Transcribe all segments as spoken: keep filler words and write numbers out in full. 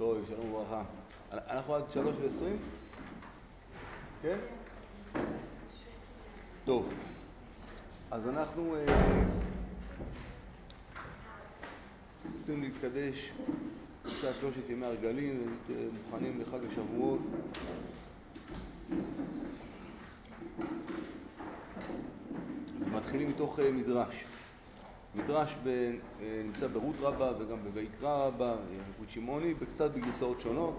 טוב, שלום וברכה. אנחנו עד שלוש ועשרים? כן? טוב. אז אנחנו רוצים להתקדש בשעה שלושת ימי הרגלים, מוכנים לחג השבועות. מתחילים מתוך מדרש. מדרש ב, נמצא ברות רבה וגם בויקרא רבה, יקוד שמעוני, בקצת בגרסאות שונות.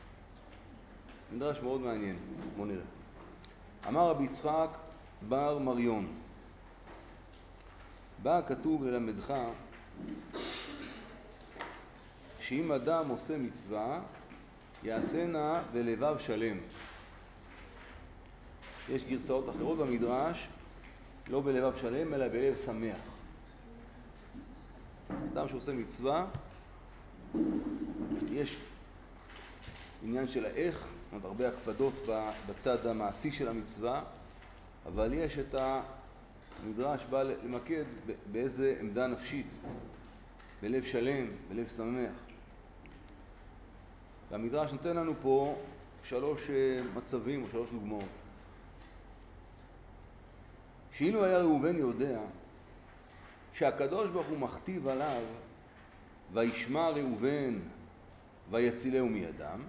מדרש מאוד מעניין, בוא נראה. אמר רבי יצחק בר מריון, בא כתוב ללמדך שאם אדם עושה מצווה, יעשנה בלבב שלם. יש גרסאות אחרות במדרש, לא בלבב שלם, אלא בלב שמח. אדם שעושה מצווה, יש עניין של האיך, עוד הרבה הקפדות בצד המעשי של המצווה, אבל יש את המדרש בא למקד באיזה עמדה נפשית, בלב שלם, בלב שמח. והמדרש נותן לנו פה שלוש מצבים או שלוש דוגמאות. שאילו היה ראובן יודע שהקדוש ברוך הוא מכתיב עליו וישמע ראובן ויצילהו מידם,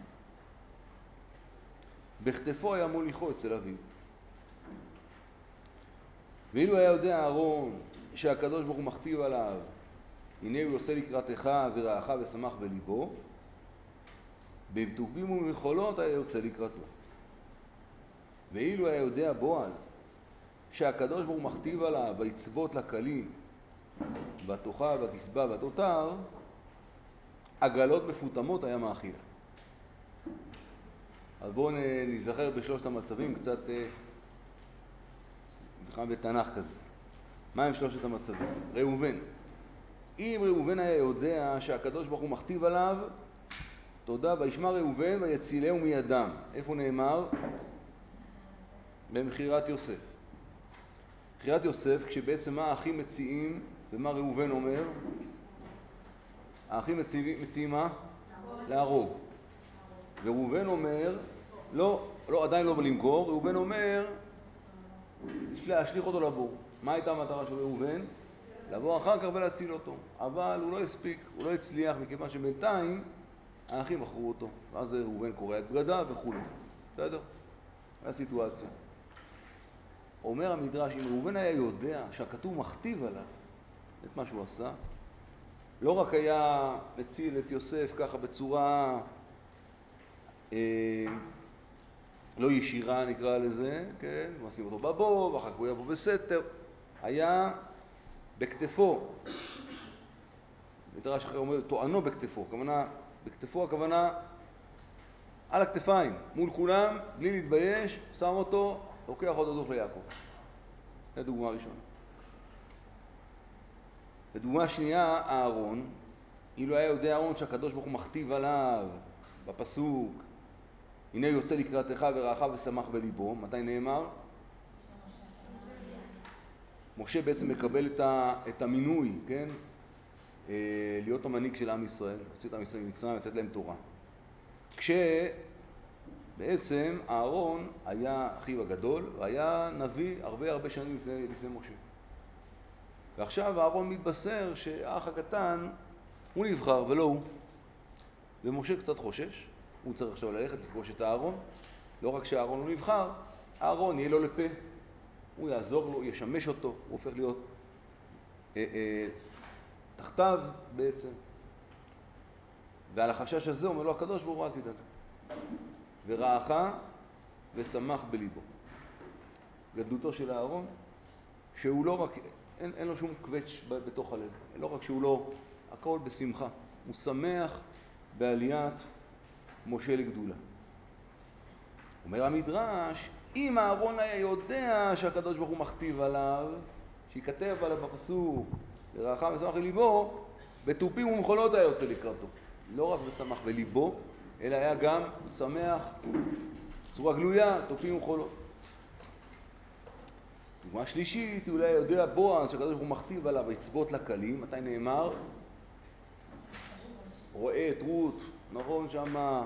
בכתפו היה מוליכו אצל אביו. ואילו היה יודע אהרון שהקדוש ברוך הוא מכתיב עליו הנה הוא עושה לקראתך ורעך ושמח בליבו, בטובים ובמחולות היה יוצא לקראתו. ואילו היה יודע בועז שהקדוש ברוך הוא מכתיב עליו ויצוות לכלי ותאכל ותשבע ותותר, עגלות מפותמות היה מאכילה. אז בואו נזכר בשלושת המצבים, קצת בכלל בתנ"ך כזה. מה הם שלושת המצבים? ראובן. אם ראובן היה יודע שהקדוש ברוך הוא מכתיב עליו, תודה, וישמע ראובן ויצילהו מידם. איפה נאמר? במכירת יוסף. מכירת יוסף, כשבעצם מה האחים מציעים ומה ראובן אומר? האחים מציעים, מציעים מה? להרוג. וראובן אומר, לא, לא, עדיין לא למכור, ראובן אומר, להשליך אותו לבור. מה הייתה המטרה של ראובן? לבוא אחר כך ולהציל אותו. אבל הוא לא הספיק, הוא לא הצליח, מכיוון שבינתיים האחים מכרו אותו. ואז ראובן קורא את בגדיו וכו'. בסדר? זו הסיטואציה. אומר המדרש, אם ראובן היה יודע שהכתוב מכתיב עליו את מה שהוא עשה, לא רק היה מציל את יוסף ככה בצורה אה, לא ישירה נקרא לזה, כן? משים אותו בבור, ואחר כך הוא יבוא בסתר. היה בכתפו. מדרש אחר אומר, תוענו בכתפו. הכוונה, בכתפו הכוונה על הכתפיים, מול כולם, בלי להתבייש, שם אותו, לוקח אותו דוח ליעקב. זו דוגמה ראשונה. ודוגמה שנייה, אהרון. אילו היה יודע אהרון שהקדוש ברוך הוא מכתיב עליו בפסוק, הנה יוצא לקראתך ורעך ושמח בליבו. מתי נאמר? משה בעצם מקבל את, ה, את המינוי, כן? אה, להיות המנהיג של עם ישראל, להוציא את עם ישראל ממצרים, לתת להם תורה. כשבעצם אהרון היה אחיו הגדול, והיה נביא הרבה הרבה שנים לפני, לפני משה. ועכשיו אהרון מתבשר שהאח הקטן הוא נבחר ולא הוא. ומשה קצת חושש, הוא צריך עכשיו ללכת לפגוש את אהרון. לא רק שאהרון הוא נבחר, אהרון יהיה לו לפה. הוא יעזור לו, ישמש אותו, הוא הופך להיות אה, אה, תחתיו בעצם. ועל החשש הזה אומר לו הקדוש ברוך הוא, אל תדאג. ורעך ושמח בליבו. גדלותו של אהרון, שהוא לא רק, אין, אין לו שום קווץ' בתוך הלב. לא רק שהוא לא, הכל בשמחה. הוא שמח בעליית משה לגדולה. אומר המדרש, אם אהרון היה יודע שהקדוש ברוך הוא מכתיב עליו, שיכתב עליו בפסוק, ורעך ושמח בליבו, בתופים ומחולות היה עושה לקראתו. לא רק ושמח בליבו, אלא היה גם שמח בצורה גלויה, תופים ומחולות. דוגמה שלישית, אולי יודע בועז שהקדוש ברוך הוא מכתיב עליו ויצוות לכלים. מתי נאמר? רואה את רות נכון, שמה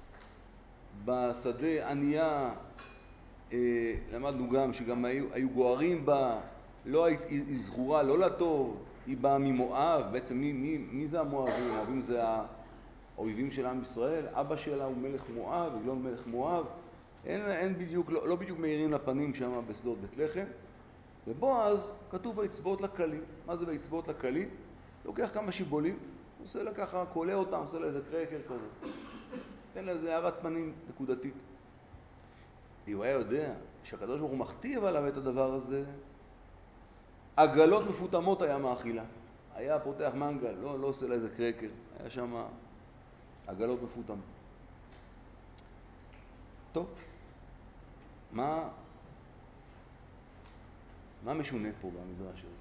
בשדה ענייה, אה, למדנו גם שגם היו, היו גוערים בה, לא היית, היא זכורה לא לטוב, היא באה ממואב. בעצם מי, מי, מי זה המואבים? המואבים זה האויבים של עם ישראל. אבא שלה הוא מלך מואב, עגלון מלך מואב. אין, אין בדיוק, לא, לא בדיוק מאירים לפנים שם בשדות בית לחם. ובועז כתוב באצבעות לכלי. מה זה באצבעות לכלי? לוקח כמה שיבולים, עושה לה ככה, קולה אותם, עושה לה איזה קרקר כזה. תן לה איזה הערת פנים נקודתית. הוא היה יודע שהקדוש ברוך הוא מכתיב עליו את הדבר הזה, עגלות מפותמות היה מאכילה. היה פותח מנגל, לא, לא עושה לה איזה קרקר. היה שם עגלות מפותמות. טוב, מה, מה משונה פה במדרש הזה?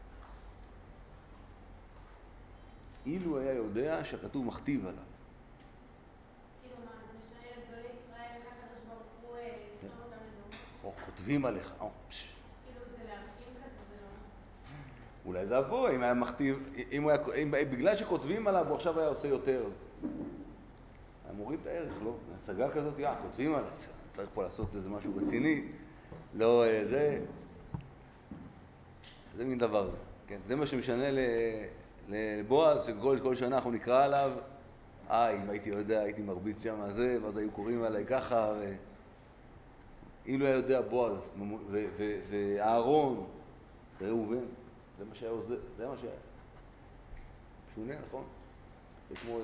אילו היה יודע שהכתוב מכתיב עליו. כאילו מה, זה משנה לגדולי ישראל, איך הקדוש ברוך הוא שם אותם לדורות? או כותבים עליך. או, כאילו זה להרשים כזה, זה לא... אולי זה אבוא, אם היה מכתיב, אם הוא היה, אם, בגלל שכותבים עליו, הוא עכשיו היה עושה יותר. היה מוריד את הערך, לא? הצגה כזאת, יא, כותבים עליו. צריך פה לעשות איזה משהו רציני. לא, זה... זה מין דבר זה. כן? זה מה שמשנה לבועז, שכל כל שנה אנחנו נקרא עליו, אה, אם הייתי יודע, הייתי מרביץ שם הזה, ואז היו קוראים עליי ככה, ו... אילו היה יודע בועז, ואהרון, ראובן, זה מה שהיה עוזר, זה מה שהיה. שונה, נכון? זה כמו,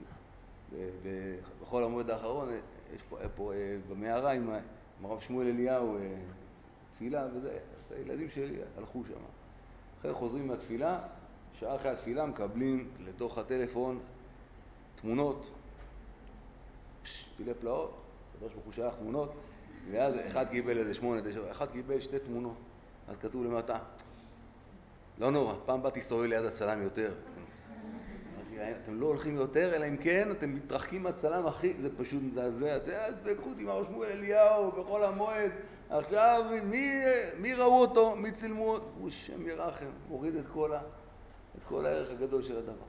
בכל המועד האחרון, יש פה, פה במערה עם הרב שמואל אליהו, תפילה וזה, הילדים שלי הלכו שם. אחרי חוזרים מהתפילה, שעה אחרי התפילה מקבלים לתוך הטלפון תמונות, פילי פלאות, הקדוש ברוך הוא שלח תמונות, ואז אחד קיבל איזה שמונה, תשע, אחד קיבל שתי תמונות, אז כתוב למטה, לא נורא, פעם בא תסתובב ליד הצלם יותר. אתם לא הולכים יותר, אלא אם כן, אתם מתרחקים מהצלם, אחי, זה פשוט מזעזע. דבקות עם הרב שמואל אליהו בכל המועד. עכשיו, מי, מי ראו אותו? מי צילמו אותו? הוא שם ירחם, מוריד את כל, ה, את כל הערך הגדול של הדבר.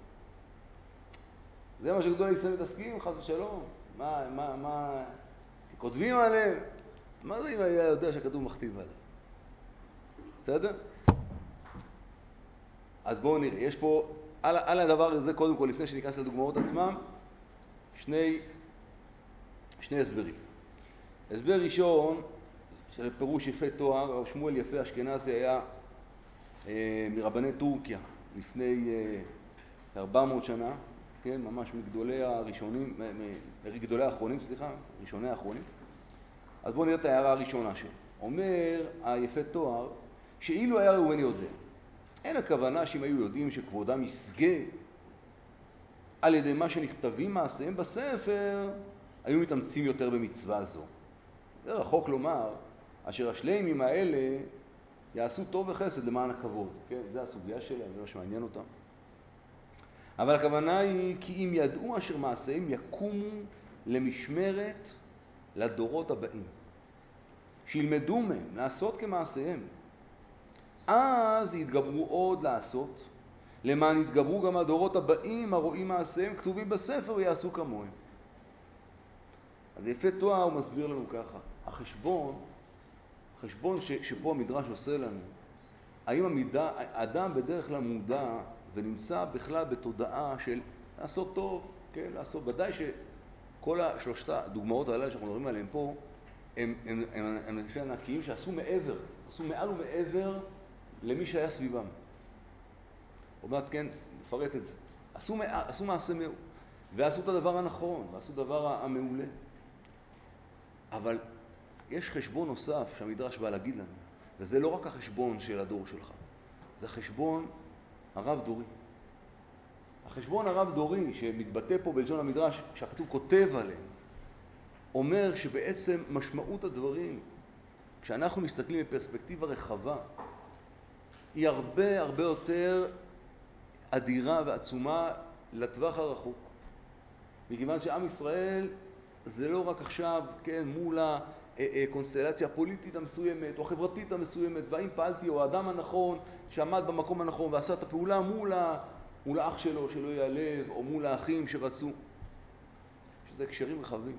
זה מה שגדולי ישראל מתעסקים, חס ושלום. מה, מה, מה, כותבים עליהם? מה זה אם היה יודע שכתוב מכתיב עליהם? בסדר? אז בואו נראה, יש פה, על, על הדבר הזה, קודם כל, לפני שניכנס לדוגמאות עצמם, שני, שני הסברים. הסבר ראשון, של פירוש יפה תואר, הרב שמואל יפה אשכנזי היה אה, מרבני טורקיה, לפני אה, ארבע מאות שנה, כן, ממש מגדולי הראשונים, מגדולי האחרונים, סליחה, ראשוני האחרונים. אז בואו נראה את ההערה הראשונה שלו. אומר היפה תואר, שאילו היה ראובן יודע, אין הכוונה שאם היו יודעים שכבודם יסגה על ידי מה שנכתבים מעשיהם בספר, היו מתאמצים יותר במצווה זו. זה רחוק לומר, אשר השלמים האלה יעשו טוב וחסד למען הכבוד. כן, זה הסוגיה שלהם, זה מה שמעניין אותם. אבל הכוונה היא כי אם ידעו אשר מעשיהם יקומו למשמרת לדורות הבאים, שילמדו מהם לעשות כמעשיהם, אז יתגברו עוד לעשות, למען יתגברו גם הדורות הבאים הרואים מעשיהם כתובים בספר ויעשו כמוהם. אז יפה תואר הוא מסביר לנו ככה, החשבון, החשבון ש, שפה המדרש עושה לנו, האם המידה, האדם בדרך כלל מודע ונמצא בכלל בתודעה של לעשות טוב, כן, לעשות, ודאי שכל השלושת הדוגמאות האלה שאנחנו מדברים עליהן פה, הם, הם, הם, הם לפי ענקיים שעשו מעבר, עשו מעל ומעבר למי שהיה סביבם. עוד מעט, כן, נפרט את זה. עשו, עשו מעשה מעול, ועשו את הדבר הנכון, ועשו את הדבר המעולה. אבל יש חשבון נוסף שהמדרש בא להגיד לנו, וזה לא רק החשבון של הדור שלך, זה חשבון הרב דורי. החשבון הרב דורי שמתבטא פה בלשון המדרש, שהכתוב כותב עליהם, אומר שבעצם משמעות הדברים, כשאנחנו מסתכלים בפרספקטיבה רחבה, היא הרבה הרבה יותר אדירה ועצומה לטווח הרחוק. מכיוון שעם ישראל זה לא רק עכשיו, כן, מול הקונסטלציה הפוליטית המסוימת או החברתית המסוימת, והאם פעלתי או האדם הנכון שעמד במקום הנכון ועשה את הפעולה מול, ה, מול האח שלו שלא ייעלב, או מול האחים שרצו. שזה הקשרים רחבים.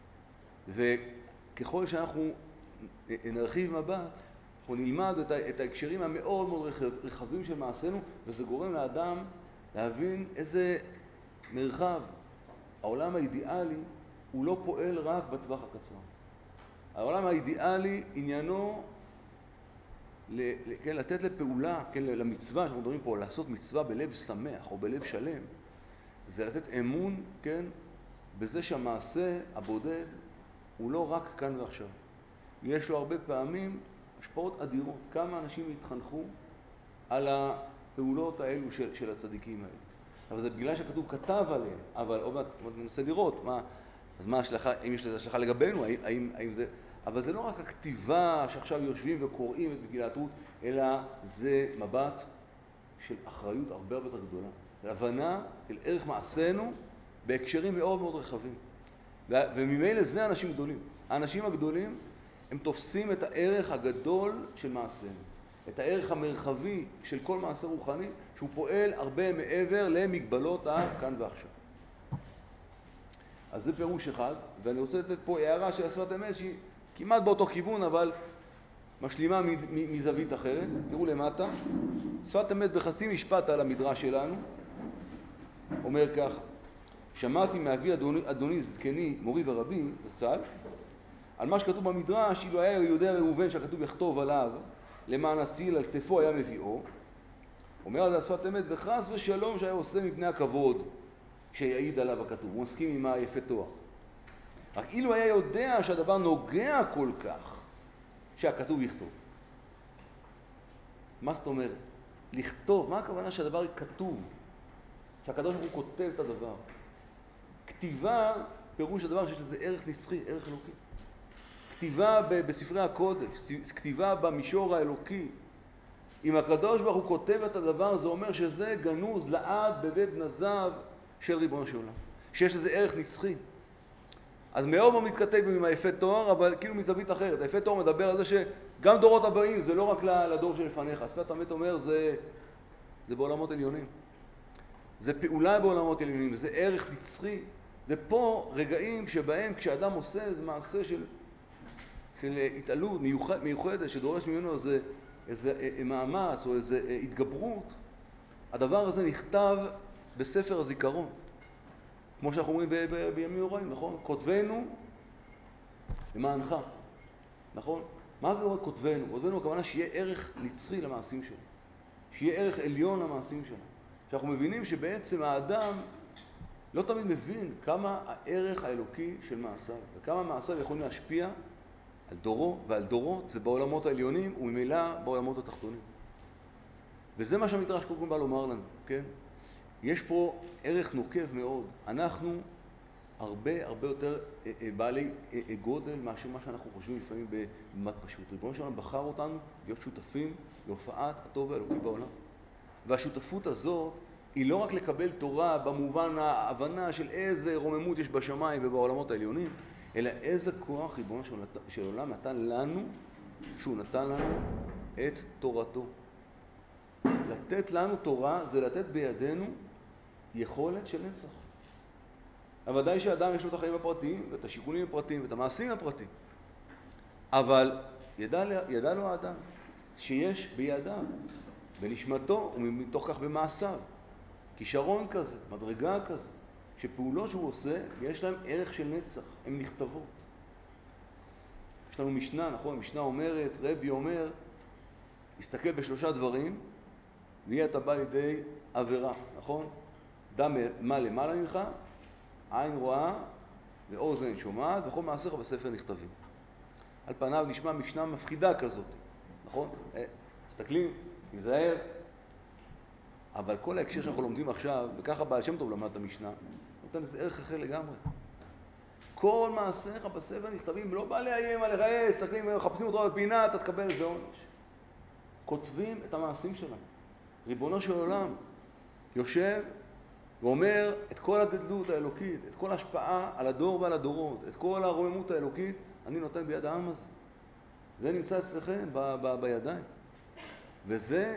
וככל שאנחנו נרחיב מבט, אנחנו נלמד את, את ההקשרים המאוד מאוד רחב, רחבים של מעשינו, וזה גורם לאדם להבין איזה מרחב. העולם האידיאלי הוא לא פועל רק בטווח הקצר. העולם האידיאלי עניינו ל, ל, כן, לתת לפעולה, כן, למצווה, שאנחנו מדברים פה, לעשות מצווה בלב שמח או בלב שלם, זה לתת אמון, כן, בזה שהמעשה הבודד הוא לא רק כאן ועכשיו. יש לו הרבה פעמים השפעות אדירות. כמה אנשים התחנכו על הפעולות האלו של, של הצדיקים האלו. אבל זה בגלל שכתוב כתב עליהם, אבל עוד מעט ננסה לראות, מה, אז מה השלכה, אם יש לזה השלכה לגבינו, האם, האם זה, אבל זה לא רק הכתיבה שעכשיו יושבים וקוראים את מגילת רות, אלא זה מבט של אחריות הרבה הרבה יותר גדולה. הבנה של ערך מעשינו בהקשרים מאוד מאוד רחבים. וממילא זה אנשים גדולים. האנשים הגדולים הם תופסים את הערך הגדול של מעשינו. את הערך המרחבי של כל מעשה רוחני, שהוא פועל הרבה מעבר למגבלות הכאן ועכשיו. אז זה פירוש אחד, ואני רוצה לתת פה הערה של השפת אמת שהיא כמעט באותו כיוון, אבל משלימה מזווית אחרת. תראו למטה, שפת אמת בחצי משפט על המדרש שלנו, אומר כך: שמעתי מאבי אדוני, אדוני זקני מורי ורבי, זצ"ל, על מה שכתוב במדרש, אילו היה יהודי ראובן שכתוב יכתוב עליו, למען הציל על כתפו היה מביאו. אומר על זה השפת אמת, וחס ושלום שהיה עושה מפני הכבוד שיעיד עליו הכתוב. הוא מסכים עם היפה תואר. רק אילו היה יודע שהדבר נוגע כל כך, שהכתוב יכתוב. מה זאת אומרת? לכתוב, מה הכוונה שהדבר כתוב? שהקדוש ברוך הוא כותב את הדבר. כתיבה, פירוש הדבר שיש לזה ערך נצחי, ערך אלוקי. כתיבה בספרי הקודש, כתיבה במישור האלוקי. אם הקדוש ברוך הוא כותב את הדבר, זה אומר שזה גנוז לעד בבית נזב של ריבונו של עולם. שיש לזה ערך נצחי. אז מאוד מאוד מתכתב עם היפה תואר, אבל כאילו מזווית אחרת. היפה תואר מדבר על זה שגם דורות הבאים, זה לא רק לדור שלפניך. השפת אמת אומר, זה, זה בעולמות עליונים. זה פעולה בעולמות עליונים, זה ערך נצחי. זה פה רגעים שבהם כשאדם עושה איזה מעשה של, של התעלות מיוחד, מיוחדת, שדורש ממנו איזה, איזה מאמץ או איזה התגברות, הדבר הזה נכתב בספר הזיכרון. כמו שאנחנו אומרים ב- ב- בימים הוראים, נכון? כותבנו למענך, נכון? מה הכוונה כותבנו? כותבנו הכוונה שיהיה ערך נצחי למעשים שלנו. שיהיה ערך עליון למעשים שלנו. שאנחנו מבינים שבעצם האדם לא תמיד מבין כמה הערך האלוקי של מעשיו, וכמה מעשיו יכולים להשפיע על דורו ועל דורות ובעולמות העליונים וממילא בעולמות התחתונים. וזה מה שהמדרש כל כך בא לומר לנו, כן? יש פה ערך נוקב מאוד. אנחנו הרבה הרבה יותר בעלי גודל מאשר מה שאנחנו חושבים לפעמים במט פשוט. ריבונו של עולם בחר אותנו להיות שותפים להופעת הטוב והאלוקי בעולם. והשותפות הזאת היא לא רק לקבל תורה במובן ההבנה של איזה רוממות יש בשמיים ובעולמות העליונים, אלא איזה כוח ריבונו של עולם נתן לנו, שהוא נתן לנו את תורתו. לתת לנו תורה זה לתת בידינו יכולת של נצח. אבל ודאי שאדם יש לו את החיים הפרטיים ואת השיקולים הפרטיים ואת המעשים הפרטיים. אבל ידע, ידע לו האדם שיש בידיו, בנשמתו ומתוך כך במעשיו, כישרון כזה, מדרגה כזה, שפעולות שהוא עושה יש להם ערך של נצח, הן נכתבות. יש לנו משנה, נכון? משנה אומרת, רבי אומר, הסתכל בשלושה דברים, ויהיה אתה בא לידי עבירה, נכון? דם מה למעלה ממך, עין רואה ואוזן שומעת, וכל מעשיך בספר נכתבים. על פניו נשמע משנה מפחידה כזאת, נכון? מסתכלים, נזהר, אבל כל ההקשר שאנחנו לומדים עכשיו, וככה בעל שם טוב למד את המשנה, נותן איזה ערך אחר לגמרי. כל מעשיך בספר נכתבים, לא בא לאיים על הרעי, מסתכלים ומחפשים אותו בפינה, אתה תקבל איזה עונש. כותבים את המעשים שלנו. ריבונו של עולם יושב ואומר את כל הגדלות האלוקית, את כל ההשפעה על הדור ועל הדורות, את כל הרוממות האלוקית, אני נותן ביד העם הזה. זה נמצא אצלכם ב- ב- בידיים. וזה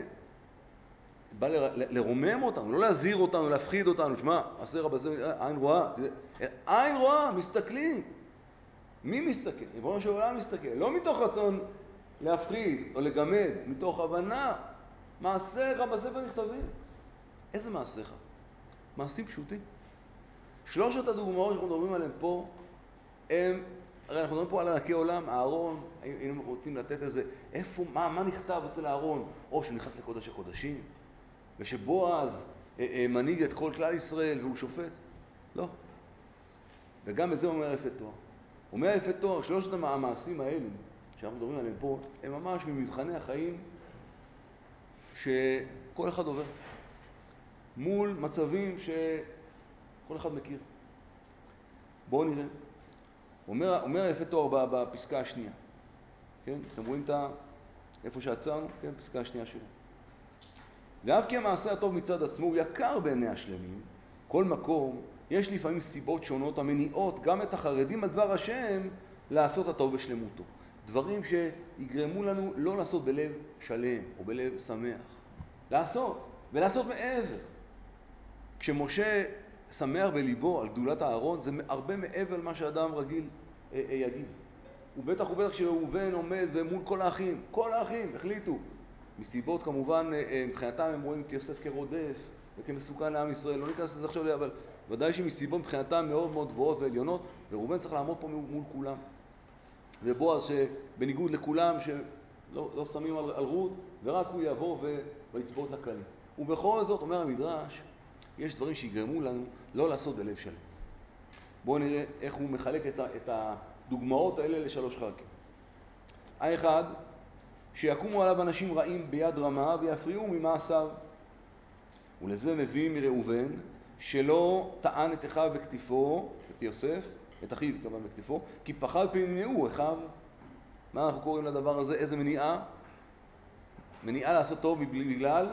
בא ל- לרומם אותנו, לא להזהיר אותנו, להפחיד אותנו. שמע, עשה רב הזה, עין רואה, עין רואה, מסתכלים. מי מסתכל? ריבונו של עולם מסתכל. לא מתוך רצון להפחיד או לגמד, מתוך הבנה. מעשיך בספר נכתבים. איזה מעשיך? מעשים פשוטים. שלושת הדוגמאות שאנחנו מדברים עליהם פה, הם, הרי אנחנו מדברים פה על ענקי עולם, אהרון, אם אנחנו רוצים לתת איזה, איפה, מה, מה נכתב אצל אהרון? או שהוא נכנס לקודש הקודשים, ושבועז אה, אה, מנהיג את כל כלל ישראל והוא שופט? לא. וגם את זה אומר יפה תואר. אומר יפה תואר, שלושת המעשים האלו שאנחנו מדברים עליהם פה, הם ממש ממבחני החיים שכל אחד עובר. מול מצבים שכל אחד מכיר. בואו נראה. אומר, אומר יפה תואר בפסקה השנייה. כן? אתם רואים את ה... איפה שעצרנו? כן? פסקה השנייה שלו. ואף כי המעשה הטוב מצד עצמו הוא יקר בעיני השלמים, כל מקום יש לפעמים סיבות שונות המניעות גם את החרדים על דבר השם לעשות הטוב בשלמותו. דברים שיגרמו לנו לא לעשות בלב שלם או בלב שמח. לעשות, ולעשות מעבר. כשמשה שמח בליבו על גדולת הארון, זה הרבה מעבר למה שאדם רגיל אה, אה, יגיד. ובטח ובטח כשראובן עומד ומול כל האחים, כל האחים החליטו, מסיבות כמובן, אה, מבחינתם הם רואים את יוסף כרודף וכמסוכן לעם ישראל, לא ניכנס לזה עכשיו, אבל ודאי שמסיבות מבחינתם מאוד מאוד גבוהות ועליונות, וראובן צריך לעמוד פה מול כולם. ובועז שבניגוד לכולם שלא לא שמים על, על רות, ורק הוא יבוא ויצבות לקלים. ובכל זאת, אומר המדרש, יש דברים שיגרמו לנו לא לעשות בלב שלם. בואו נראה איך הוא מחלק את, ה, את הדוגמאות האלה לשלוש חלקים. האחד, שיקומו עליו אנשים רעים ביד רמה ויפריעו ממעשיו. ולזה מביא מראובן שלא טען את אחיו בכתפו, את יוסף, את אחיו כמובן בכתפו, כי פחד פנימאו אחיו. מה אנחנו קוראים לדבר הזה? איזה מניעה? מניעה לעשות טוב בגלל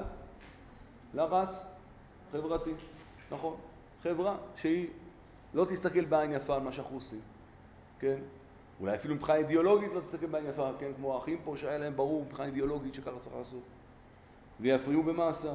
לחץ חברתי. נכון. חברה שהיא לא תסתכל בעין יפה על מה שאנחנו עושים. כן? אולי אפילו מבחינה אידיאולוגית לא תסתכל בעין יפה, כן? כמו האחים פה שהיה להם ברור מבחינה אידיאולוגית שככה צריך לעשות. ויפריעו במעשה.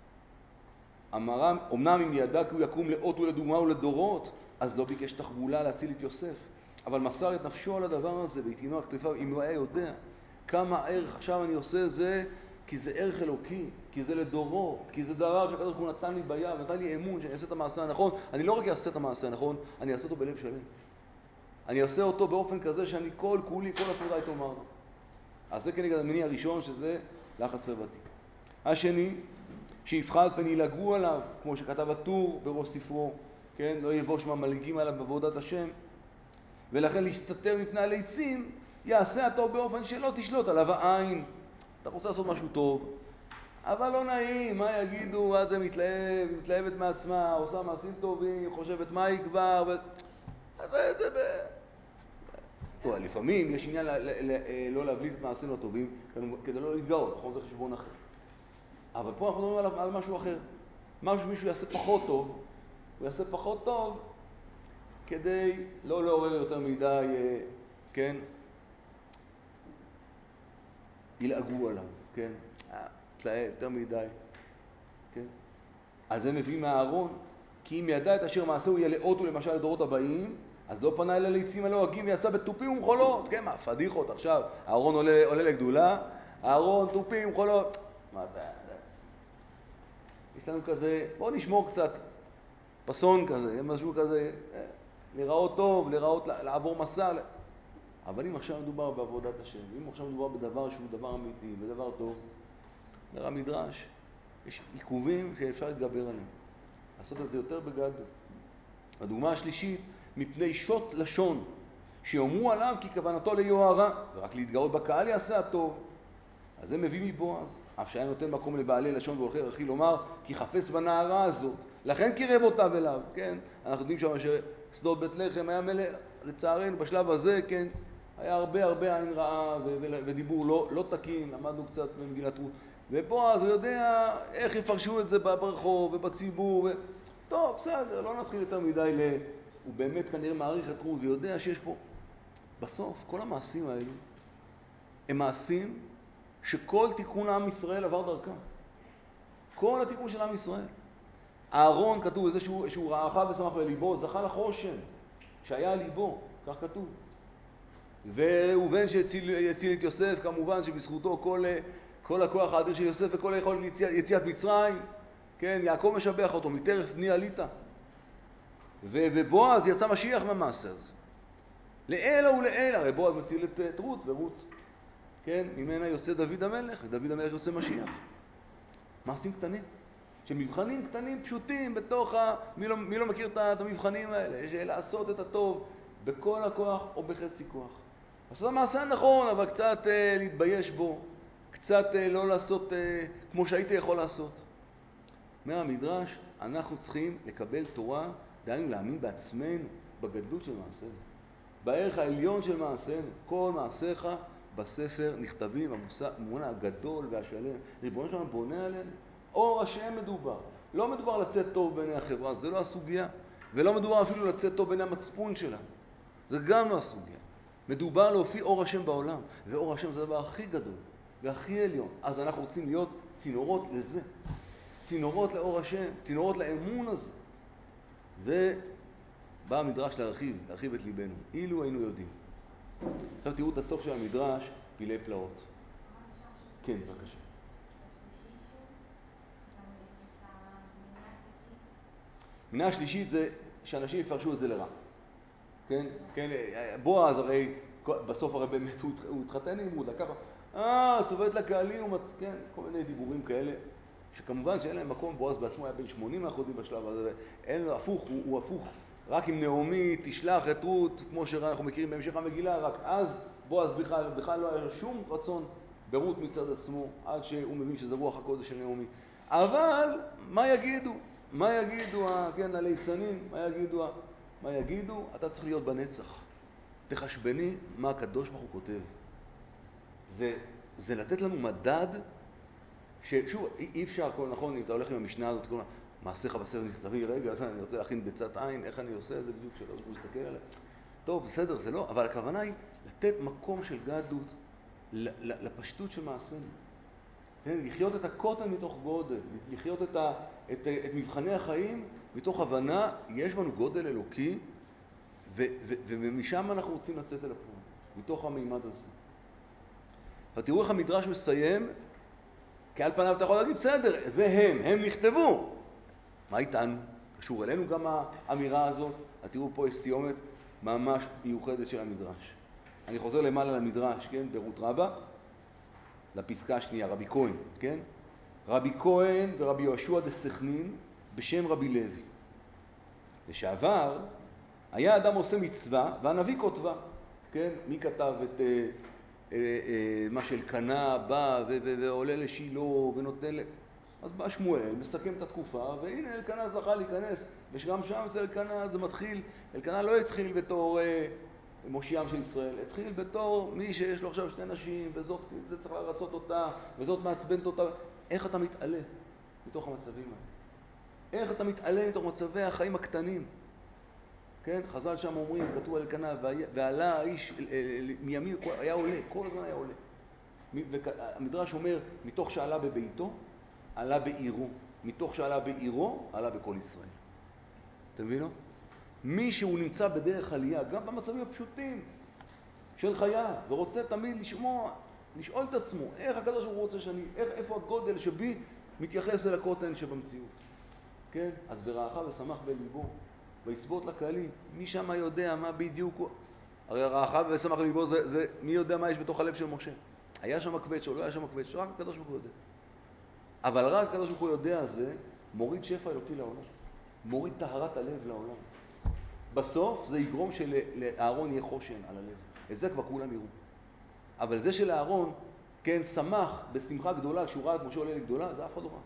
אמרם, אמנם אם ידע כי הוא יקום לאות ולדוגמה ולדורות, אז לא ביקש תחבולה להציל את יוסף. אבל מסר את נפשו על הדבר הזה והתעינו על כתפיו. אם הוא היה יודע כמה ערך עכשיו אני עושה זה, כי זה ערך אלוקי, כי זה לדורות, כי זה דבר שהקדוש ברוך הוא נתן לי ביד, נתן לי אמון שאני אעשה את המעשה הנכון. אני לא רק אעשה את המעשה הנכון, אני אעשה אותו בלב שלם. אני אעשה אותו באופן כזה שאני כל כולי, כל הפעולה איתו אומר. אז זה כנגד המניע הראשון, שזה לחץ חברתי. השני, שיפחד פן ילגעו עליו, כמו שכתב הטור בראש ספרו, כן? לא יבוש מהמלגים עליו בעבודת השם, ולכן להסתתר מפני הליצים, יעשה הטוב באופן שלא תשלוט עליו העין. אתה רוצה לעשות משהו טוב, אבל לא נעים, מה יגידו, אז זה מתלהב, מתלהבת מעצמה, עושה מעשים טובים, חושבת מה היא כבר, ו... אז זה, זה ב... טוב, לפעמים יש עניין ל- ל- ל- לא להבליט מעשים לא טובים, כדי לא להתגאות, נכון? זה חשבון אחר. אבל פה אנחנו מדברים על, על משהו אחר. משהו שמישהו יעשה פחות טוב, הוא יעשה פחות טוב כדי לא לעורר יותר מדי, כן? ילעגו עליו, כן? תלהב יותר מדי, כן? אז זה מביא מהארון, כי אם ידע את אשר מעשהו יהיה לאות ולמשל לדורות הבאים, אז לא פנה אלה ליצים הלועגים ויצא בטופים ומחולות. כן, מה, פדיחות עכשיו. הארון עולה, עולה לגדולה, הארון, טופים, מחולות. מה אתה... יש לנו כזה, בואו נשמור קצת פסון כזה, משהו כזה, לראות טוב, לראות, לעבור מסע. אבל אם עכשיו מדובר בעבודת השם, אם עכשיו מדובר בדבר שהוא דבר אמיתי, בדבר טוב, נראה מדרש, יש עיכובים שאפשר להתגבר עליהם. לעשות את זה יותר בגדול. הדוגמה השלישית, מפני שוט לשון, שיאמרו עליו כי כוונתו ליוהרה, ורק להתגאות בקהל יעשה הטוב. אז זה מביא מבועז, אף שהיה נותן מקום לבעלי לשון והולכי רכיל לומר, כי חפש בנערה הזאת, לכן קירב אותה אליו, כן? אנחנו יודעים שם ששדות בית לחם היה מלא, לצערנו בשלב הזה, כן? היה הרבה הרבה עין רעה ו- ו- ודיבור לא, לא תקין, למדנו קצת במגילת רות. ובועז הוא יודע איך יפרשו את זה ברחוב ובציבור, ו... טוב, בסדר, לא נתחיל יותר מדי ל... הוא באמת כנראה מעריך את רות ויודע שיש פה... בסוף, כל המעשים האלו הם מעשים שכל תיקון עם ישראל עבר דרכם. כל התיקון של עם ישראל. אהרון כתוב איזה שהוא, שהוא רעך ושמח בליבו, זכה לחושן. שהיה ליבו, כך כתוב. וראובן שהציל את יוסף, כמובן שבזכותו כל, כל הכוח האדיר של יוסף וכל היכולת ליציאת, יציאת מצרים, כן, יעקב משבח אותו, מטרף בני עלית. ו- ובועז יצא משיח מהמעשה הזה. לאלה ולאלה, הרי בועז מציל את, את רות, ורות, כן, ממנה יוצא דוד המלך, ודוד המלך יוצא משיח. מעשים קטנים, שמבחנים קטנים פשוטים בתוך ה... מי לא, מי לא מכיר את המבחנים האלה? יש לעשות את הטוב בכל הכוח או בחצי כוח. לעשות המעשה הנכון, אבל קצת אה, להתבייש בו, קצת אה, לא לעשות אה, כמו שהייתי יכול לעשות. אומר המדרש, אנחנו צריכים לקבל תורה, דהיינו להאמין בעצמנו, בגדלות של מעשינו, בערך העליון של מעשינו. כל מעשיך בספר נכתבים, המונה הגדול והשלם. ריבונו שלנו בונה עלינו. אור השם מדובר. לא מדובר לצאת טוב בעיני החברה, זה לא הסוגיה. ולא מדובר אפילו לצאת טוב בעיני המצפון שלה. זה גם לא הסוגיה. מדובר להופיע אור השם בעולם. ואור השם זה הדבר הכי גדול והכי עליון. אז אנחנו רוצים להיות צינורות לזה. צינורות לאור השם, צינורות לאמון הזה. זה בא המדרש להרחיב, להרחיב את ליבנו. אילו היינו יודעים. עכשיו תראו את הסוף של המדרש, פילי פלאות. כן, בבקשה. מינה השלישית זה שאנשים יפרשו את זה לרע. כן? כן, בועז הרי, בסוף הרי באמת הוא התחתן עם רות, לקח, אה, סובבת לקהלים, כן, כל מיני דיבורים כאלה, שכמובן שאין להם מקום, בועז בעצמו היה בין שמונים אחוזים בשלב הזה, אין לו, הפוך, הוא, הוא הפוך. רק אם נעמי תשלח את רות, כמו שאנחנו מכירים בהמשך המגילה, רק אז בועז בכלל, בכלל לא היה שום רצון ברות מצד עצמו, עד שהוא מבין שזה רוח הקודש של נעמי. אבל מה יגידו? מה יגידו, כן, הליצנים? מה יגידו? מה יגידו? אתה צריך להיות בנצח. תחשבני מה הקדוש ברוך הוא כותב. זה, זה לתת לנו מדד, ששוב, אי אפשר, כל נכון, אם אתה הולך עם המשנה הזאת, כל מעשיך בספר נכתבי, רגע, אני רוצה להכין בצד עין, איך אני עושה את זה בדיוק, שלא הוא מסתכל עליי. טוב, בסדר, זה לא, אבל הכוונה היא לתת מקום של גדלות לפשטות של מעשינו. כן, לחיות את הקוטן מתוך גודל, לחיות את, ה, את, את מבחני החיים מתוך הבנה, יש בנו גודל אלוקי, ו, ו, ומשם אנחנו רוצים לצאת אל הפועל, מתוך המימד הזה. ותראו איך המדרש מסיים, כי על פניו אתה יכול להגיד, בסדר, זה הם, הם נכתבו. מה איתנו? קשור אלינו גם האמירה הזאת. תראו פה יש סיומת ממש מיוחדת של המדרש. אני חוזר למעלה למדרש, כן, ברות רבה, לפסקה השנייה, רבי כהן, כן? רבי כהן ורבי יהושע דסכנין בשם רבי לוי. לשעבר היה אדם עושה מצווה והנביא כותבה, כן? מי כתב את אה, אה, אה, מה שאלקנה בא ו- ו- ועולה לשילה ונותן ל... אז בא שמואל, מסכם את התקופה, והנה אלקנה זכה להיכנס, וגם שם אצל אלקנה זה מתחיל, אלקנה לא התחיל בתור אה, מושיעם של ישראל, התחיל בתור מי שיש לו עכשיו שתי נשים, וזאת זה צריך לרצות אותה, וזאת מעצבנת אותה. איך אתה מתעלה מתוך המצבים האלה? איך אתה מתעלה מתוך מצבי החיים הקטנים? כן, חז"ל שם אומרים, כתוב על אלקנה, ועלה האיש מימין, היה עולה, כל הזמן היה עולה. והמדרש אומר, מתוך שעלה בביתו, עלה בעירו. מתוך שעלה בעירו, עלה בכל ישראל. אתם מבינו? מי שהוא נמצא בדרך עלייה, גם במצבים הפשוטים של חייו, ורוצה תמיד לשמוע, לשאול את עצמו, איך הקדוש ברוך הוא רוצה שאני, איך, איפה הגודל שבי מתייחס אל הקוטן שבמציאות. כן? אז ורעך ושמח בליבו, ויסבות לקהלים, מי שם יודע מה בדיוק הוא? הרי רעך ושמח בליבו זה, זה, מי יודע מה יש בתוך הלב של משה? היה שם קבץ או לא היה שם קבץ, רק הקדוש ברוך הוא יודע. אבל רק הקדוש ברוך הוא יודע זה, מוריד שפע אלוקי לעולם. מוריד טהרת הלב לעולם. בסוף זה יגרום שלאהרון יהיה חושן על הלב. את זה כבר כולם יראו. אבל זה של אהרון, כן, שמח בשמחה גדולה, כשהוא ראה את משה עולה לגדולה, זה אף אחד לא ראה.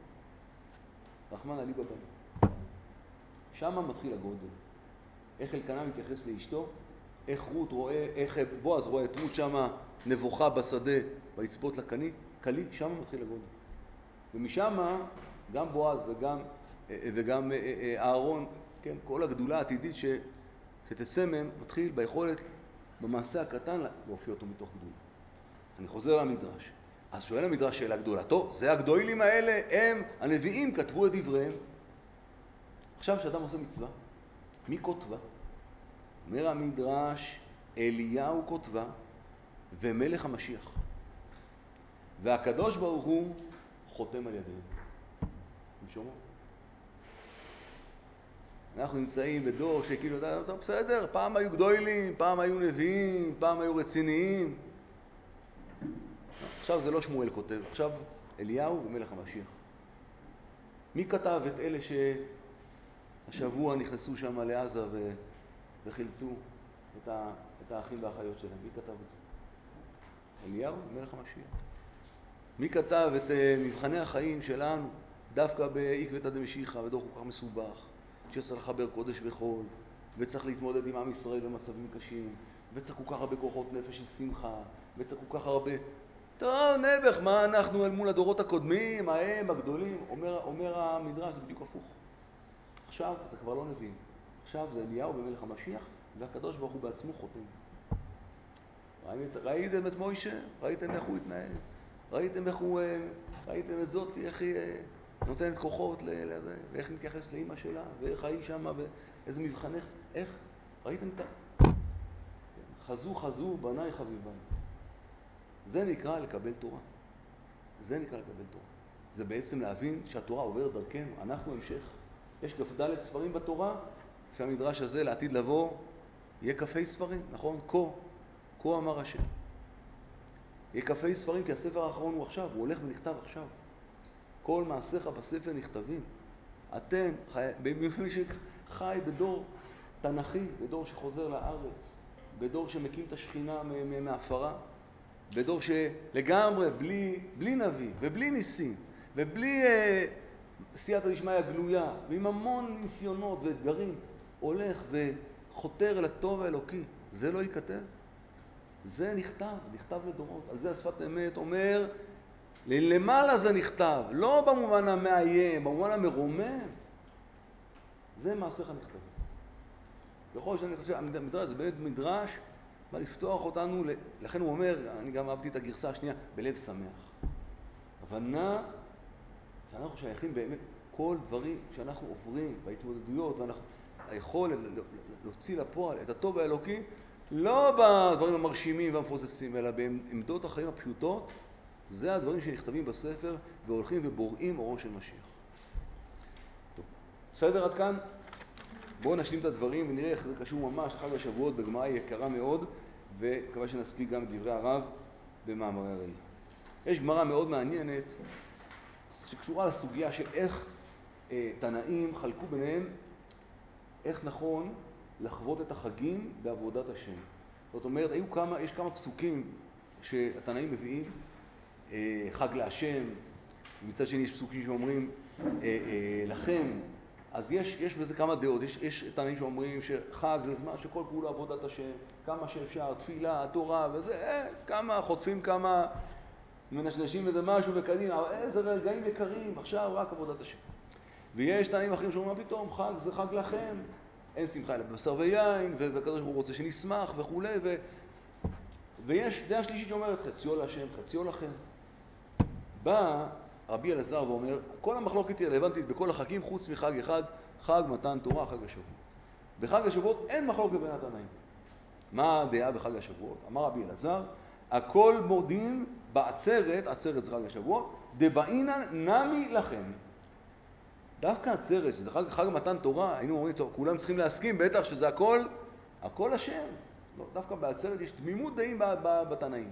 רחמן עלי בבן. שם מתחיל הגודל. איך אלקנה מתייחס לאשתו, איך רות רואה, איך בועז רואה את רות שמה נבוכה בשדה, ויצפות לקני, קלי, שם מתחיל הגודל. ומשם גם בועז וגם, וגם אהרון, כן, כל הגדולה העתידית ש, שתצא מהם, מתחיל ביכולת, במעשה הקטן, להופיע אותו מתוך גדולה. אני חוזר למדרש. אז שואל המדרש שאלה גדולה. טוב, זה הגדולים האלה, הם, הנביאים, כתבו את דבריהם. עכשיו שאדם עושה מצווה, מי כותבה? אומר המדרש, אליהו כותבה ומלך המשיח. והקדוש ברוך הוא חותם על ידיהם. משומע? אנחנו נמצאים בדור שכאילו, טוב, בסדר, פעם היו גדולים, פעם היו נביאים, פעם היו רציניים. עכשיו זה לא שמואל כותב, עכשיו אליהו ומלך המשיח. מי כתב את אלה שהשבוע נכנסו שם לעזה ו... וחילצו את, ה... את האחים והאחיות שלהם? מי כתב את זה? אליהו ומלך המשיח. מי כתב את uh, מבחני החיים שלנו דווקא בעקבתא דמשיחא, בדור כל כך מסובך, שצריך לחבר קודש וחול, וצריך להתמודד עם עם ישראל במצבים קשים, וצריך כל כך הרבה כוחות נפש של שמחה, וצריך כל כך הרבה... טוב, נבח, מה אנחנו אל מול הדורות הקודמים, ההם, הגדולים? אומר, אומר המדרש, זה בדיוק הפוך. עכשיו זה כבר לא נביאים. עכשיו זה אליהו ומלך המשיח, והקדוש ברוך הוא בעצמו חותם. ראיתם את מוישה? ראיתם איך הוא התנהל? ראיתם איך הוא... ראיתם את זאת, איך היא נותנת כוחות לזה, ואיך מתייחס לאמא שלה, ואיך היא שמה, ואיזה מבחנך, איך? ראיתם את ה... חזו חזו בניי חביביי. זה נקרא לקבל תורה. זה נקרא לקבל תורה. זה בעצם להבין שהתורה עוברת דרכנו, אנחנו המשך. יש כ"ד ספרים בתורה, שהמדרש הזה לעתיד לבוא יהיה כ"ה ספרים, נכון? כה, כה אמר השם. יהיה כ"ה ספרים כי הספר האחרון הוא עכשיו, הוא הולך ונכתב עכשיו. כל מעשיך בספר נכתבים. אתם, במי שחי בדור תנכי, בדור שחוזר לארץ, בדור שמקים את השכינה מהפרה, בדור שלגמרי, בלי, בלי נביא ובלי ניסים ובלי אה, סייעתא דשמיא גלויה ועם המון ניסיונות ואתגרים, הולך וחותר לטוב האלוקי. זה לא ייכתב. זה נכתב, נכתב לדורות. על זה השפת אמת אומר, למעלה זה נכתב, לא במובן המאיים, במובן המרומם. זה מעשיך נכתב. בכל שאני חושב, המדרש זה באמת מדרש, בא לפתוח אותנו, לכן הוא אומר, אני גם אהבתי את הגרסה השנייה, בלב שמח. הבנה שאנחנו שייכים באמת כל דברים שאנחנו עוברים בהתמודדויות, ואנחנו היכולת להוציא לפועל את הטוב האלוקי, לא בדברים המרשימים והמפוצצים, אלא בעמדות החיים הפשוטות. זה הדברים שנכתבים בספר והולכים ובוראים אורו של משיח. טוב, בסדר עד כאן? בואו נשלים את הדברים ונראה איך זה קשור ממש לחג השבועות בגמרא יקרה מאוד, וכבר שנספיק גם דברי הרב במאמרי הראייה. יש גמרא מאוד מעניינת שקשורה לסוגיה של איך אה, תנאים חלקו ביניהם, איך נכון לחוות את החגים בעבודת השם. זאת אומרת, היו כמה, יש כמה פסוקים שהתנאים מביאים, אה, חג להשם, מצד שני יש פסוקים שאומרים אה, אה, לכם. אז יש, יש בזה כמה דעות. יש, יש תנאים שאומרים שחג זה זמן שכל כולו עבודת השם, כמה שאפשר, תפילה, תורה וזה, אה, כמה חוטפים, כמה מנשנשים וזה משהו וקדימה, אבל איזה רגעים יקרים, עכשיו רק עבודת השם. ויש תנאים אחרים שאומרים, מה פתאום, חג זה חג לכם, אין שמחה אלא בבשר ויין, וכזה שהוא רוצה שנשמח וכו'. ו... ויש דעה שלישית שאומרת, חציו להשם, חציו לכם. בא רבי אלעזר ואומר, כל המחלוקת היא רלוונטית בכל החגים חוץ מחג אחד, חג מתן תורה, חג השבועות. בחג השבועות אין מחלוקת בין התנאים. מה הדעה בחג השבועות? אמר רבי אלעזר, הכל מודים בעצרת, עצרת זה חג השבועות, דבעינן נמי לכם. דווקא עצרת, שזה חג, חג מתן תורה, היינו אומרים, טוב, כולם צריכים להסכים, בטח שזה הכל, הכל השם. לא, דווקא בעצרת יש תמימות דעים בתנאים.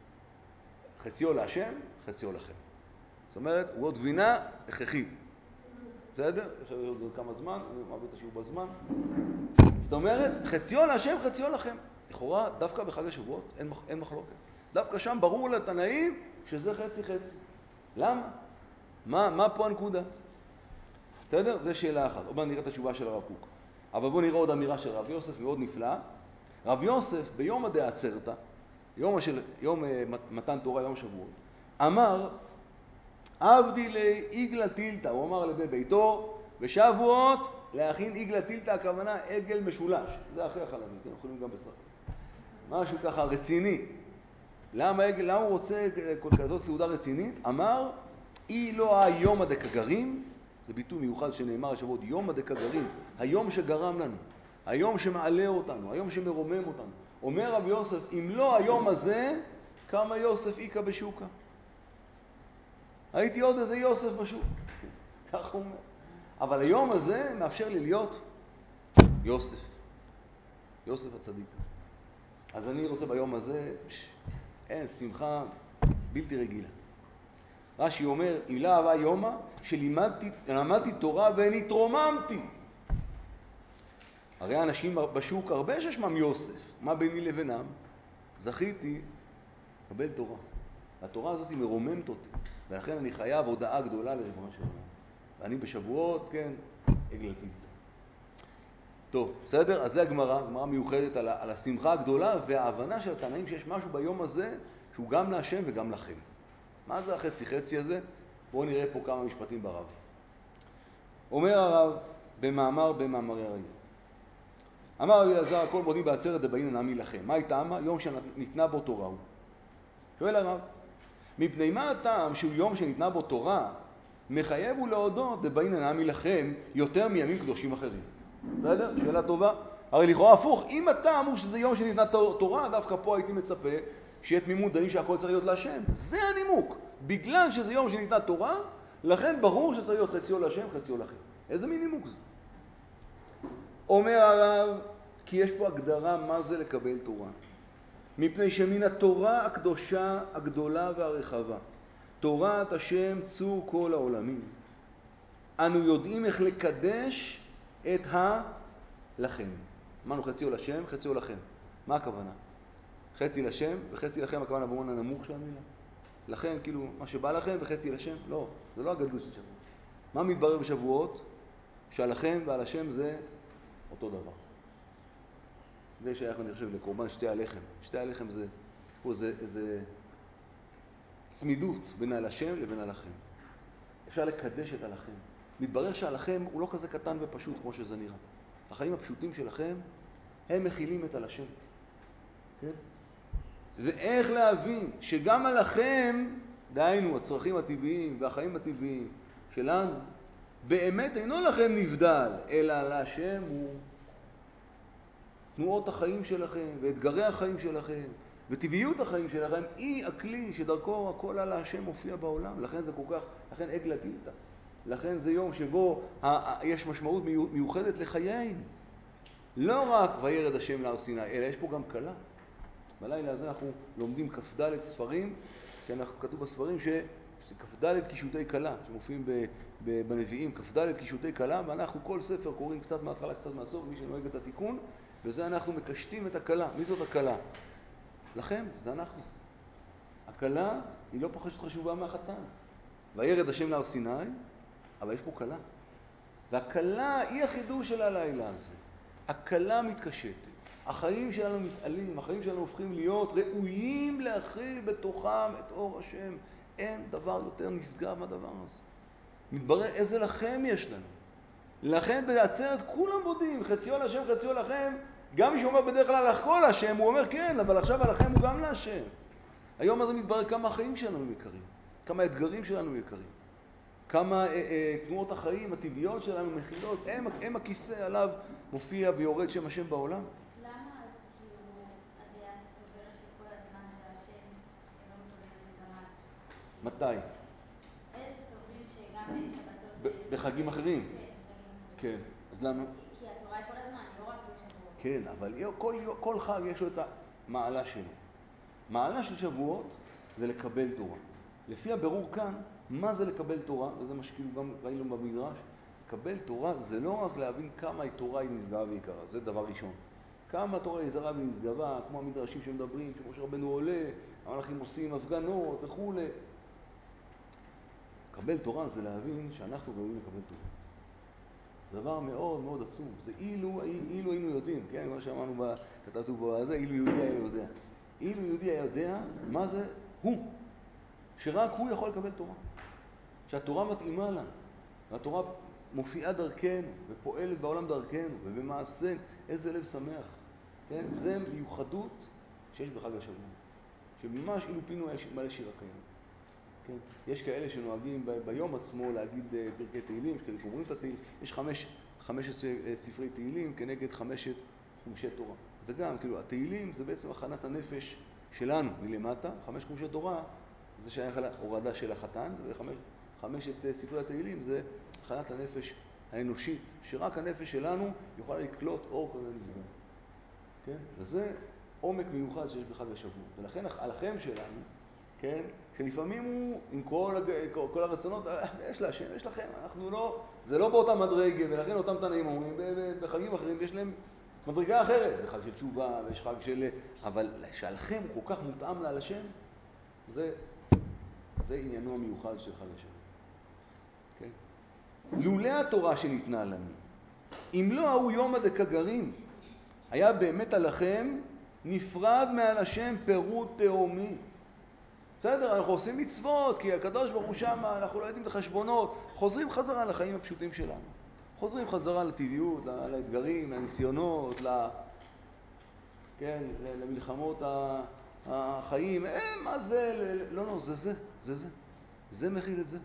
חציו להשם, חציו לכם. זאת אומרת, הוא עוד גבינה הכרחי. בסדר? יש עוד כמה זמן, אני מעביר את השיעור בזמן. זאת אומרת, חציו להשם, חציו לכם. לכאורה, דווקא בחג השבועות אין, אין מחלוקת. דווקא שם ברור לתנאים שזה חצי חצי. למה? מה, מה פה הנקודה? בסדר? זו שאלה אחת. עוד נראה את התשובה של הרב קוק. אבל בואו נראה עוד אמירה של רב יוסף מאוד נפלאה. רב יוסף ביום הדעצרתא, יום, של, יום מתן תורה, יום שבועות, אמר, עבדי לעגלה טילתא, הוא אמר לבית ביתו, בשבועות להכין עגלה טילתא, הכוונה עגל משולש. זה אחרי החלבים, כן? יכולים גם בסך. משהו ככה רציני. למה, עגל, למה הוא רוצה כזאת סעודה רצינית? אמר, אי לא היום הדקגרים, זה ביטוי מיוחד שנאמר השבועות, יום הדקגרים, היום שגרם לנו. היום שמעלה אותנו, היום שמרומם אותנו. אומר רבי יוסף, אם לא היום הזה, כמה יוסף איקה בשוקה. הייתי עוד איזה יוסף בשוק. כך הוא אומר. אבל היום הזה מאפשר לי להיות יוסף. יוסף הצדיק. אז אני רוצה ביום הזה, אין, שמחה בלתי רגילה. רש"י אומר, אילה הווה יומא שלמדתי תורה ונתרוממתי. הרי אנשים בשוק הרבה ששמם יוסף, מה ביני לבינם? זכיתי לקבל תורה. התורה הזאת מרוממת אותי, ולכן אני חייב הודעה גדולה לריבונו של עולם. ואני בשבועות, כן, הגלתי איתה. טוב, בסדר? אז זה הגמרא, גמרא מיוחדת על, על השמחה הגדולה וההבנה של התנאים שיש משהו ביום הזה שהוא גם להשם וגם לכם. מה זה החצי חצי הזה? בואו נראה פה כמה משפטים ברב. אומר הרב במאמר במאמרי הרגל. אמר רבי אלעזר, הכל מודים בעצרת דבעינן עמי לכם. מה הייתה אמה? יום שניתנה בו תורה הוא. שואל הרב, מפני מה הטעם שהוא יום שניתנה בו תורה מחייב הוא להודות דבעינן עמי לכם יותר מימים קדושים אחרים? בסדר? שאלה טובה. הרי לכאורה הפוך, אם הטעם הוא שזה יום שניתנה תורה, דווקא פה הייתי מצפה שיהיה תמימות דעים שהכל צריך להיות להשם. זה הנימוק. בגלל שזה יום שניתנה תורה, לכן ברור שצריך להיות חציו להשם, חציו לכם. איזה מין נימוק זה? אומר הרב, כי יש פה הגדרה מה זה לקבל תורה. מפני שמן התורה הקדושה, הגדולה והרחבה, תורת השם צור כל העולמים, אנו יודעים איך לקדש את הלכם. אמרנו חציו לשם, חציו לכם. מה הכוונה? חצי לשם וחצי לכם, הכוונה במובן הנמוך של המילה. לכם, כאילו, מה שבא לכם וחצי לשם? לא, זה לא הגדלות של שבועות. מה מתברר בשבועות? שהלכם ועל השם זה אותו דבר. זה שייך, אני חושב, לקורבן שתי הלחם. שתי הלחם זה, פה זה, זה צמידות בין הלשם לבין הלכם. אפשר לקדש את הלכם. מתברר שהלכם הוא לא כזה קטן ופשוט כמו שזה נראה. החיים הפשוטים שלכם, הם מכילים את הלשם. כן? ואיך להבין שגם הלכם, דהיינו, הצרכים הטבעיים והחיים הטבעיים שלנו, באמת אינו לכם נבדל, אלא להשם הוא תנועות החיים שלכם ואתגרי החיים שלכם וטבעיות החיים שלכם היא הכלי שדרכו הכל על השם מופיע בעולם. לכן זה כל כך, לכן עגלה גילתא. לכן זה יום שבו יש משמעות מיוחדת לחייהם. לא רק וירד השם להר סיני, אלא יש פה גם קלה. בלילה הזה אנחנו לומדים כ"ד ספרים, כי אנחנו כתוב בספרים שכ"ד קישוטי קלה, שמופיעים בנביאים, כ"ד קישוטי קלה, ואנחנו כל ספר קוראים קצת מההתחלה, קצת מהסוף, מי שנוהג את התיקון, וזה אנחנו מקשטים את הקלה. מי זאת הקלה? לכם, זה אנחנו. הקלה היא לא פחות חשובה מהחתן. וירד השם להר סיני, אבל יש פה קלה. והקלה היא החידוש של הלילה הזה. הקלה מתקשטת. החיים שלנו מתעלים, החיים שלנו הופכים להיות ראויים להכיל בתוכם את אור השם. אין דבר יותר נשגב מהדבר הזה. מתברר איזה לכם יש לנו. לכן בעצרת כולם מודים, חציו להשם, חציו לכם. גם מי שאומר בדרך כלל הכל להשם, הוא אומר כן, אבל עכשיו הלכם הוא גם להשם. היום הזה מתברר כמה החיים שלנו יקרים, כמה האתגרים שלנו יקרים, כמה אה, אה, תנועות החיים הטבעיות שלנו מכילות, הם, הם הכיסא עליו מופיע ויורד שם השם בעולם. למה אז כאילו הדעה שסוברת שכל הזמן זה השם, הם לא סובלים את זה גם אז? מתי? אלה שסוברים שגם שבתות... ב- בחגים אחרים? כן, בחגים אחרים. כן. אז למה? כי התורה היא כל הזמן, לא רק בשבועות. כן, אבל כל, כל חג יש לו את המעלה שלו. מעלה של שבועות זה לקבל תורה. לפי הבירור כאן, מה זה לקבל תורה? וזה מה שכאילו גם ראינו במדרש. לקבל תורה זה לא רק להבין כמה תורה היא נשגבה ויקרה, זה דבר ראשון. כמה תורה היא זרה ונשגבה, כמו המדרשים שמדברים, שמשה רבנו עולה, המלאכים עושים הפגנות וכו'. לקבל תורה זה להבין שאנחנו ראויים לקבל תורה. זה דבר מאוד מאוד עצום. זה אילו, אילו היינו יודעים, כן, מה שאמרנו, כתבנו בו, זה אילו יהודי היה יודע. אילו יהודי היה יודע מה זה הוא, שרק הוא יכול לקבל תורה. שהתורה מתאימה לנו, והתורה מופיעה דרכנו, ופועלת בעולם דרכנו, ובמעשה, איזה לב שמח. כן? זה מיוחדות שיש בחג השבוע. שממש אילו פינו מלא שיר הקיים. כן? יש כאלה שנוהגים ב- ביום עצמו להגיד פרקי תהילים, יש כאלה שאומרים את התהילים, יש חמש, חמשת ספרי תהילים כנגד חמשת חומשי תורה. זה גם, כאילו, התהילים זה בעצם הכנת הנפש שלנו מלמטה, חמש חומשי תורה זה שייך להורדה של החתן, וחמשת ספרי התהילים זה הכנת הנפש האנושית, שרק הנפש שלנו יוכל לקלוט אור כזה נפגע. כן? וזה עומק מיוחד שיש בחג השבועות. ולכן הלחם שלנו, כן, שלפעמים הוא עם כל, כל הרצונות, יש לה שם, יש לכם, אנחנו לא, זה לא באותה מדרגה, ולכן אותם תנאים אומרים, בחגים אחרים יש להם מדרגה אחרת, זה חג של תשובה, ויש חג של, אבל שהלחם הוא כל כך מותאם לה לשם, זה, זה עניינו המיוחד של חג השבועות. כן? לולא התורה שניתנה לנו, אם לא הוא יום הדקגרים, היה באמת הלחם נפרד מעל השם פירוט תאומי. בסדר, אנחנו עושים מצוות, כי הקדוש ברוך הוא שמה, אנחנו לא יודעים את החשבונות, חוזרים חזרה לחיים הפשוטים שלנו. חוזרים חזרה לטבעיות, לאתגרים, לניסיונות, ל... כן, למלחמות החיים. אה, מה זה? לא, לא, זה זה, זה זה. זה מכיל את זה.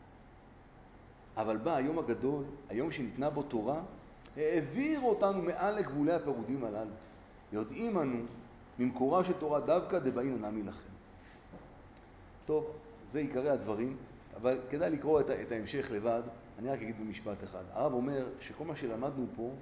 אבל בא היום הגדול, היום שניתנה בו תורה, העביר אותנו מעל לגבולי הפירודים הללו. יודעים אנו ממקורה של תורה דווקא דבעין נמי לכם. טוב, זה עיקרי הדברים, אבל כדאי לקרוא את, את ההמשך לבד. אני רק אגיד במשפט אחד. הרב אומר שכל מה שלמדנו פה,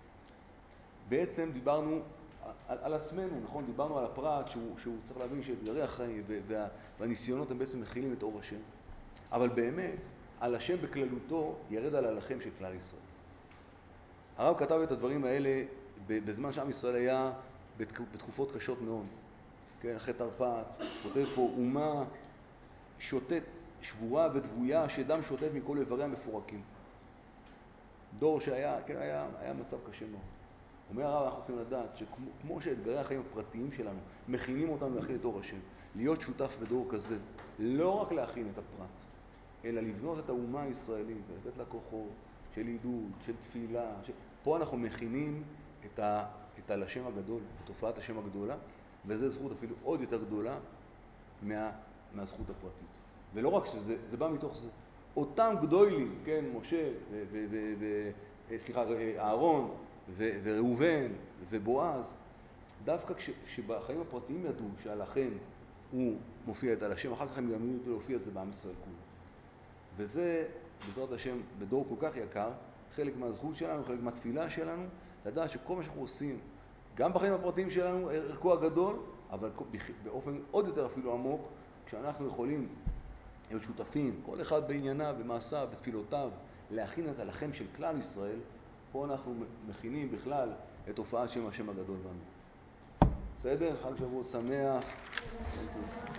בעצם דיברנו על, על עצמנו, נכון? דיברנו על הפרט שהוא, שהוא צריך להבין שאתגרי החיים וה, והניסיונות הם בעצם מכילים את אור השם. אבל באמת, על השם בכללותו ירד על הלחם של כלל ישראל. הרב כתב את הדברים האלה בזמן שעם ישראל היה בתקופות קשות מאוד. כן, אחרי תרפ"ט, כותב פה, אומה שוטט, שבורה ודבויה, שדם שוטט מכל איבריה מפורקים. דור שהיה, כן, היה, היה מצב קשה מאוד. אומר הרב, אנחנו רוצים לדעת שכמו שאתגרי החיים הפרטיים שלנו מכינים אותנו להכין את אור השם, להיות שותף בדור כזה, לא רק להכין את הפרט, אלא לבנות את האומה הישראלית ולתת לה כוחות של עידוד, של תפילה. ש... פה אנחנו מכינים את, ה... את הלשם הגדול, את תופעת השם הגדולה, וזו זכות אפילו עוד יותר גדולה מה... מהזכות הפרטית. ולא רק שזה, זה בא מתוך זה. אותם גדולים, כן, משה ו... ו... ו... ו... סליחה, אהרון ו... וראובן ובועז, דווקא כש... שבחיים הפרטיים ידעו שהלחם הוא מופיע את הלשם, אחר כך הם גם ידעו להופיע את זה בעם ישראל כולו. וזה, בעזרת השם, בדור כל כך יקר, חלק מהזכות שלנו, חלק מהתפילה שלנו, לדעת שכל מה שאנחנו עושים, גם בחיים הפרטיים שלנו, ערכו הגדול, אבל באופן עוד יותר אפילו עמוק, כשאנחנו יכולים להיות שותפים, כל אחד בענייניו, במעשיו, בתפילותיו, להכין את הלחם של כלל ישראל, פה אנחנו מכינים בכלל את הופעת שם השם הגדול בנו. בסדר? חג שבועות שמח.